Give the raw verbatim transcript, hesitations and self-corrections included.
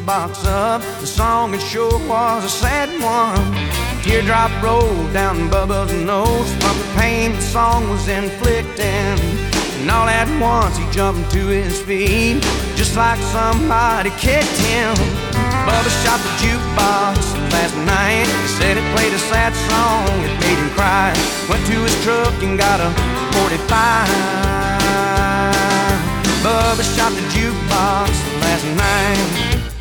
jukebox up. The song it sure was a sad one. A teardrop rolled down Bubba's nose from the pain the song was inflicting. And all at once he jumped to his feet, just like somebody kicked him. Bubba shot the jukebox last night. He said it played a sad song, it made him cry. Went to his truck and got a forty-five. Bubba shot the jukebox last night.